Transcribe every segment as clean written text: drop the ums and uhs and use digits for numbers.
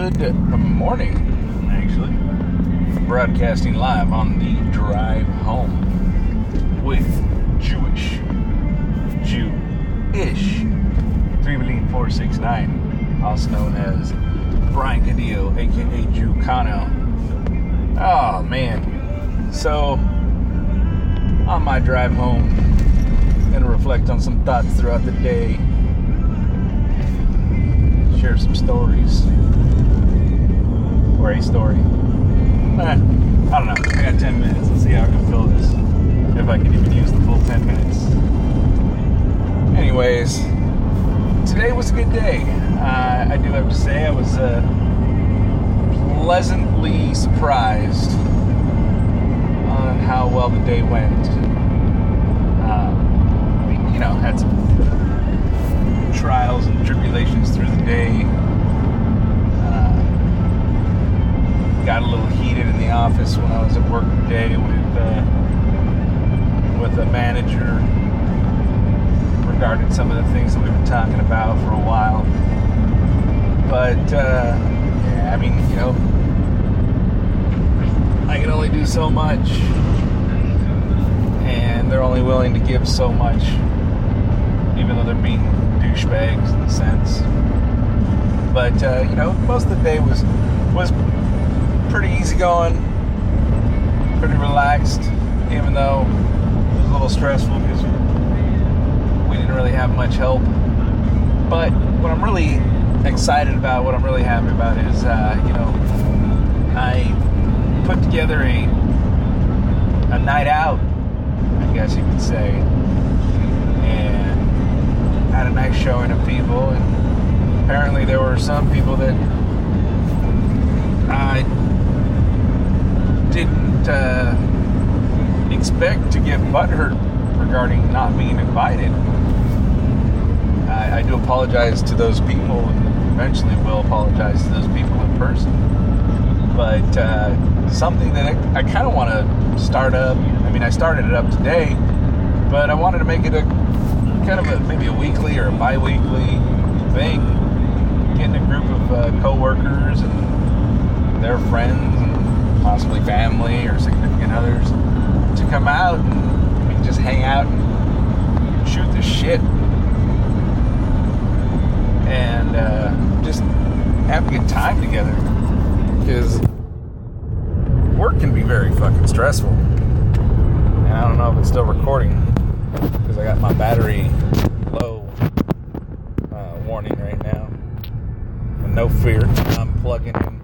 Good morning, actually. Broadcasting live on the drive home with Jewish 3Beline469, also known as Brian Cadillo, aka Jew Cano. Oh man. So, on my drive home, I'm going to reflect on some thoughts throughout the day. Share some stories. Or a story. I don't know. I got 10 minutes. Let's see how I can fill this. If I can even use the full 10 minutes. Anyways, today was a good day. I do have to say I was pleasantly surprised on how well the day went. Had some trials and tribulations through the day. Got a little heated in the office when I was at work today with a manager regarding some of the things that we've been talking about for a while. But I can only do so much, and they're only willing to give so much, even though they're being douchebags in a sense. But most of the day was pretty easygoing, pretty relaxed, even though it was a little stressful because we didn't really have much help. But what I'm really excited about, what I'm really happy about is, I put together a night out, I guess you could say, and had a nice showing of people, and apparently there were some people that I didn't expect to get butthurt regarding not being invited. I do apologize to those people, and eventually will apologize to those people in person. But something that I kind of want to start up. I mean, I started it up today, but I wanted to make it a kind of maybe a weekly or a bi-weekly thing. Getting a group of co-workers and their friends and possibly family or significant others to come out and we can just hang out and shoot the shit and just have a good time together, because work can be very fucking stressful. And I don't know if it's still recording because I got my battery low warning right now. And no fear, I'm plugging in.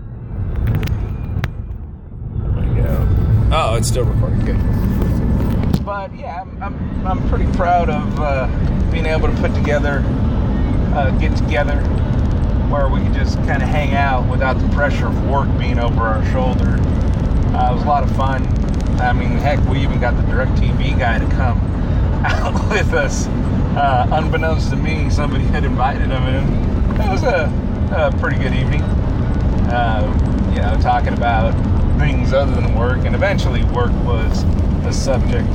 Oh, it's still recording. Good. But yeah, I'm pretty proud of being able to put together get together where we could just kind of hang out without the pressure of work being over our shoulder. It was a lot of fun. I mean, heck, we even got the DirecTV guy to come out with us. Unbeknownst to me, somebody had invited him in. It was a pretty good evening. Talking about things other than work, and eventually work was the subject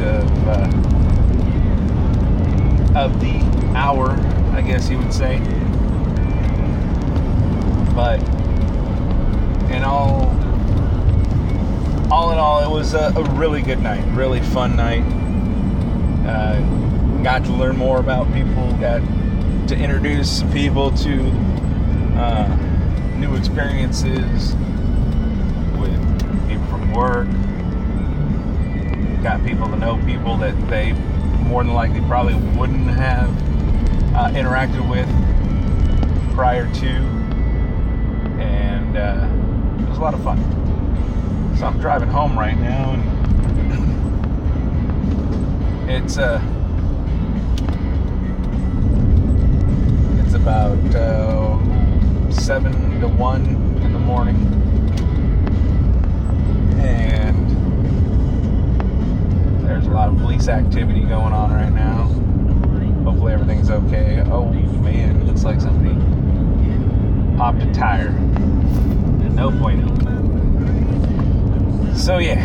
of the hour, I guess you would say. But in all in all, it was a really good night, really fun night. Got to learn more about people, got to introduce people to new experiences with people from work. Got people to know people that they more than likely probably wouldn't have interacted with prior to, and it was a lot of fun. So I'm driving home right now, and it's about 7 to 1 in the morning, and there's a lot of police activity going on right now. Hopefully everything's okay. Oh man, looks like somebody popped a tire. No bueno. So yeah,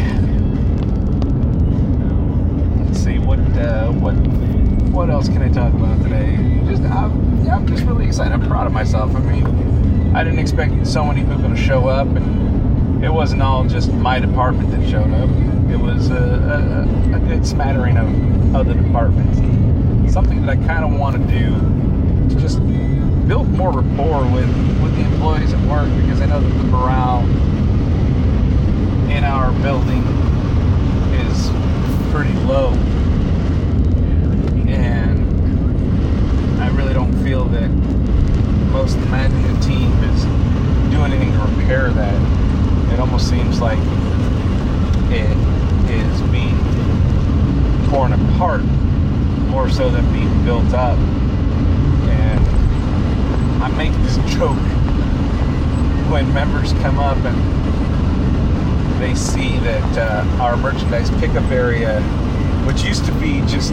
let's see what else can I talk about today. I'm just really excited. I'm proud of myself. I mean, I didn't expect so many people to show up, and it wasn't all just my department that showed up. It was a good smattering of other departments. Something that I kind of want to do to just build more rapport with the employees at work, because I know that the morale in our building is pretty low, and I really don't feel that most of the management team is doing anything to repair that. It almost seems like it is being torn apart more so than being built up. And I make this joke when members come up and they see that our merchandise pickup area, which used to be just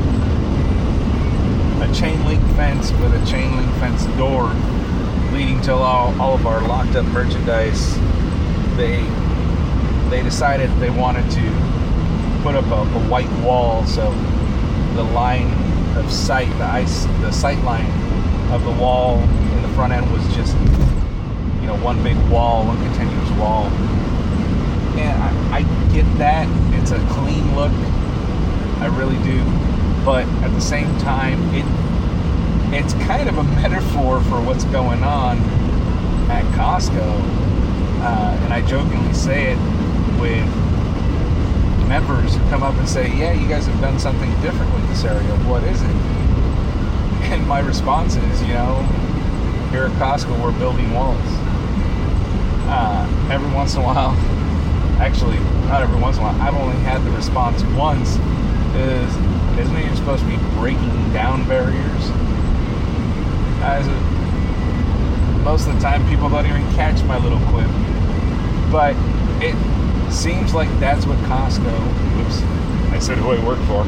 a chain link fence with a chain link fence door leading to all of our locked up merchandise, they decided they wanted to put up a white wall, so the line of sight, the sight line of the wall in the front end was just, one big wall, one continuous wall. And I get that. It's a clean look. I really do. But at the same time, it's kind of a metaphor for what's going on at Costco. And I jokingly say it with members who come up and say, yeah, you guys have done something different with this area. What is it? And my response is, here at Costco, we're building walls. Every once in a while, actually, not every once in a while, I've only had the response once, isn't it you're supposed to be breaking down barriers? Most of the time, people don't even catch my little quip. But it seems like that's what Costco, I said who I work for,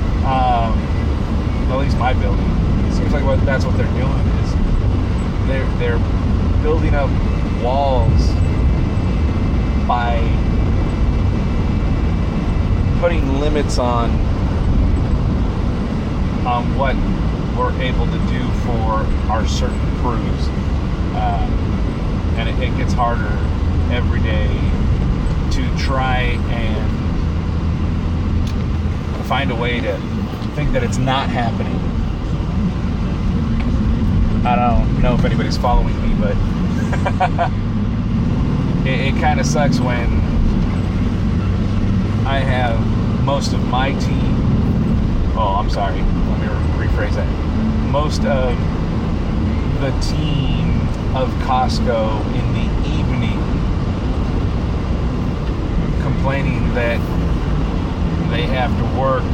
at least my building, it seems like that's what they're doing, is they're building up walls by putting limits on what we're able to do for our certain crews, and it gets harder every day to try and find a way to think that it's not happening. I don't know if anybody's following me, but it kind of sucks when I have most of my team, let me rephrase that. Most of the team of Costco in the evening complaining that they have to work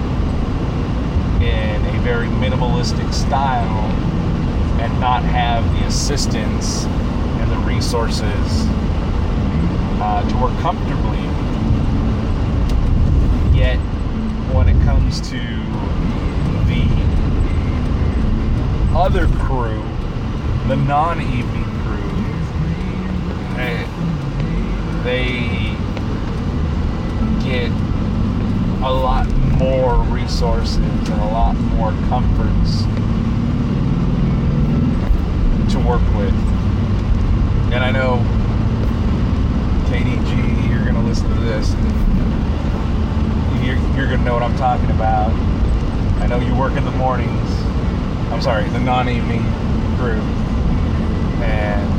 in a very minimalistic style and not have the assistance and the resources to work comfortably. Yet, when it comes to the other crew, the non-evening crew, they get a lot more resources and a lot more comforts to work with. And I know, KDG, you're going to listen to this, and you're going to know what I'm talking about. I know you work in the mornings. I'm sorry, the non-evening crew. And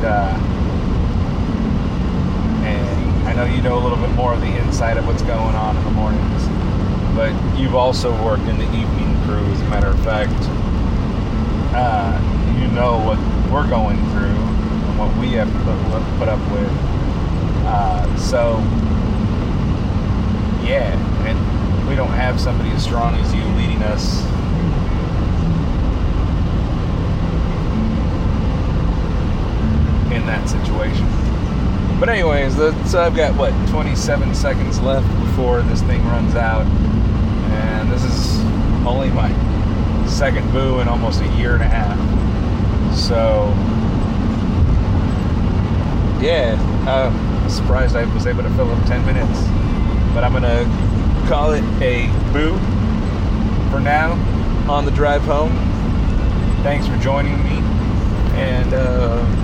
I know you know a little bit more of the inside of what's going on in the mornings. But you've also worked in the evening crew, as a matter of fact. You know what we're going through and what we have to put up with. So, yeah, and we don't have somebody as strong as you leading us in that situation. But anyways, so I've got, 27 seconds left before this thing runs out. And this is only my second boo in almost a year and a half. So, yeah, I'm surprised I was able to fill up 10 minutes. But I'm going to call it a boo for now on the drive home. Thanks for joining me. And,